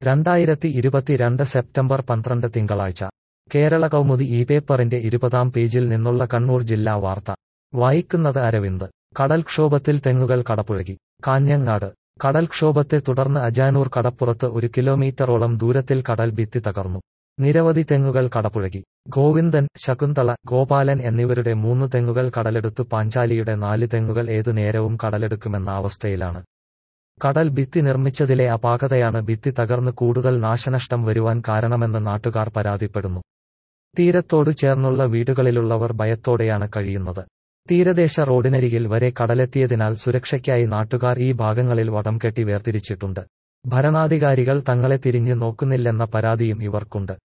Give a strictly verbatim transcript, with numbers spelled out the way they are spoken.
രണ്ടായിരത്തി ഇരുപത്തിരണ്ട് സെപ്റ്റംബർ പന്ത്രണ്ട് തിങ്കളാഴ്ച കേരള കൗമുദി ഈ പേപ്പറിന്റെ ഇരുപതാം പേജിൽ നിന്നുള്ള കണ്ണൂർ ജില്ലാ വാർത്ത വായിക്കുന്നത് അരവിന്ദ്. കടൽക്ഷോഭത്തിൽ തെങ്ങുകൾ കടപുഴകി. കാഞ്ഞങ്ങാട്. കടൽക്ഷോഭത്തെ തുടർന്ന് അജാനൂർ കടപ്പുറത്ത് ഒരു കിലോമീറ്ററോളം ദൂരത്തിൽ കടൽ ഭിത്തി തകർന്നു. നിരവധി തെങ്ങുകൾ കടപുഴകി. ഗോവിന്ദൻ, ശകുന്തള, ഗോപാലൻ എന്നിവരുടെ മൂന്ന് തെങ്ങുകൾ കടലെടുത്തു. പാഞ്ചാലിയുടെ നാല് തെങ്ങുകൾ ഏതു നേരവും കടലെടുക്കുമെന്ന അവസ്ഥയിലാണ്. കടൽ ഭിത്തി നിർമ്മിച്ചതിലെ അപാകതയാണ് ഭിത്തി തകർന്ന് കൂടുതൽ നാശനഷ്ടം വരുവാൻ കാരണമെന്ന് നാട്ടുകാർ പരാതിപ്പെടുന്നു. തീരത്തോടു ചേർന്നുള്ള വീടുകളിലുള്ളവർ ഭയത്തോടെയാണ് കഴിയുന്നത്. തീരദേശ റോഡിനരികിൽ വരെ കടലെത്തിയതിനാൽ സുരക്ഷയ്ക്കായി നാട്ടുകാർ ഈ ഭാഗങ്ങളിൽ വടം കെട്ടി വേർതിരിച്ചിട്ടുണ്ട്. ഭരണാധികാരികൾ തങ്ങളെ തിരിഞ്ഞു നോക്കുന്നില്ലെന്ന പരാതിയും ഇവർക്കുണ്ട്.